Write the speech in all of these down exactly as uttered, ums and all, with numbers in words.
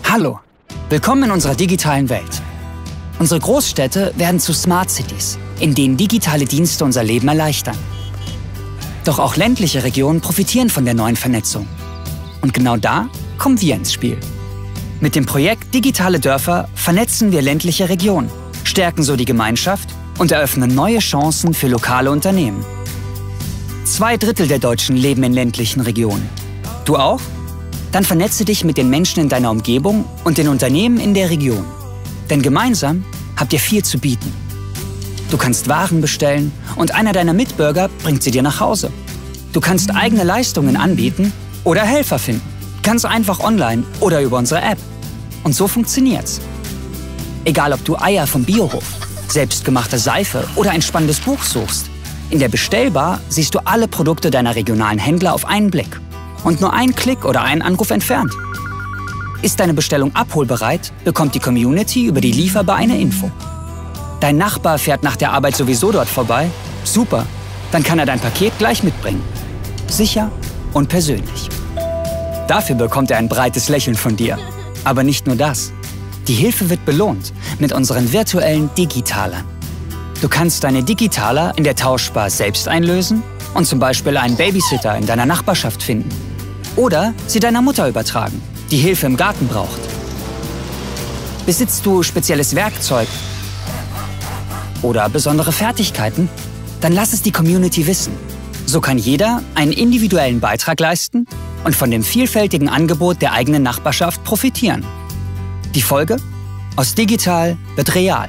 Hallo, willkommen in unserer digitalen Welt. Unsere Großstädte werden zu Smart Cities, in denen digitale Dienste unser Leben erleichtern. Doch auch ländliche Regionen profitieren von der neuen Vernetzung. Und genau da kommen wir ins Spiel. Mit dem Projekt Digitale Dörfer vernetzen wir ländliche Regionen, stärken so die Gemeinschaft und eröffnen neue Chancen für lokale Unternehmen. Zwei Drittel der Deutschen leben in ländlichen Regionen. Du auch? Dann vernetze dich mit den Menschen in deiner Umgebung und den Unternehmen in der Region. Denn gemeinsam habt ihr viel zu bieten. Du kannst Waren bestellen und einer deiner Mitbürger bringt sie dir nach Hause. Du kannst eigene Leistungen anbieten oder Helfer finden. Ganz einfach online oder über unsere App. Und so funktioniert's. Egal ob du Eier vom Biohof, selbstgemachte Seife oder ein spannendes Buch suchst. In der Bestellbar siehst du alle Produkte deiner regionalen Händler auf einen Blick. Und nur ein Klick oder ein Anruf entfernt. Ist deine Bestellung abholbereit, bekommt die Community über die Lieferbar eine Info. Dein Nachbar fährt nach der Arbeit sowieso dort vorbei? Super, dann kann er dein Paket gleich mitbringen. Sicher und persönlich. Dafür bekommt er ein breites Lächeln von dir. Aber nicht nur das. Die Hilfe wird belohnt mit unseren virtuellen Digitalern. Du kannst deine Digitaler in der Tauschbar selbst einlösen und zum Beispiel einen Babysitter in deiner Nachbarschaft finden. Oder sie deiner Mutter übertragen, die Hilfe im Garten braucht. Besitzt du spezielles Werkzeug oder besondere Fertigkeiten? Dann lass es die Community wissen. So kann jeder einen individuellen Beitrag leisten und von dem vielfältigen Angebot der eigenen Nachbarschaft profitieren. Die Folge? Aus digital wird real.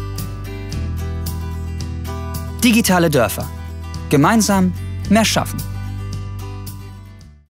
Digitale Dörfer. Gemeinsam mehr schaffen.